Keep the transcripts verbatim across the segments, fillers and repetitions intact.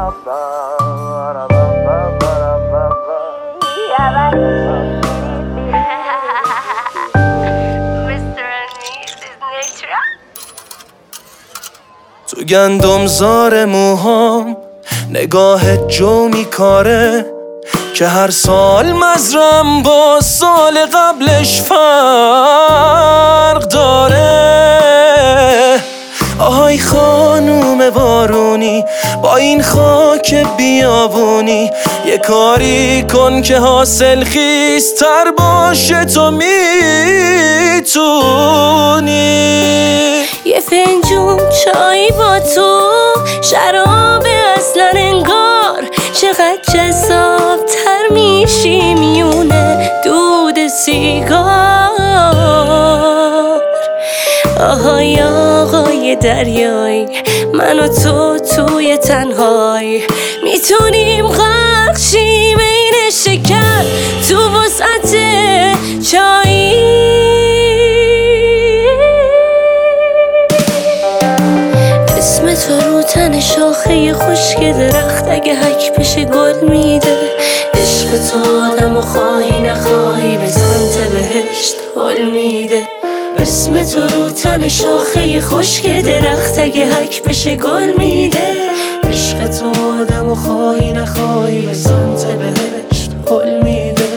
تو گندم زار موهام نگاه جو میکاره که هر سال مزرم با سال قبلش فرق داره. آهای خانوم بارونی با این خاک بیابونی یه کاری کن که حاصل خیزتر باشه، تو میتونی. یه فنجون چای با تو، شراب اصلا انگار، چقدر جذاب‌تر میشی میونه دود سیگار. آهای آقای دریایی، من و تو توی تنهایی میتونیم غرق شیم این شکر تو وسعت چایی. اسم تو رو تن شاخه خشک درخت اگه حک بشه گل میده. عشق تو آدم و خواهی نخواهی به سمت بهشت حل میده. اسم تو رو تن شاخه خشک درخت اگه حک بشه گل میده. عشق تو آدم و خواهی نخواهی به سمت بهشت حل میده.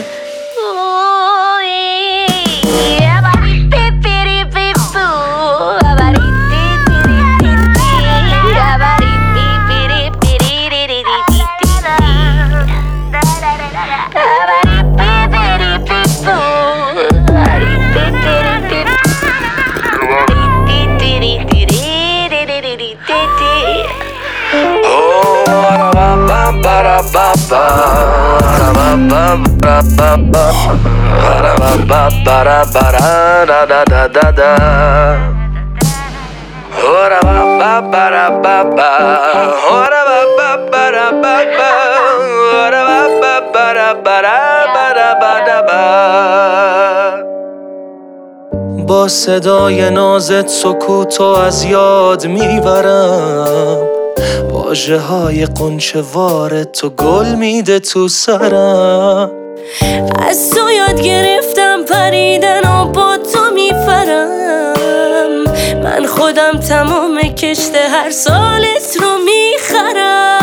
با صدای نازت سکوتو از یاد میبرم، واژه های قنچه وار تو گل میده تو سرم. از تو یاد گرفتم پریدن و با تو میفرم. من خودم تمام کشت هر سالت رو میخرم.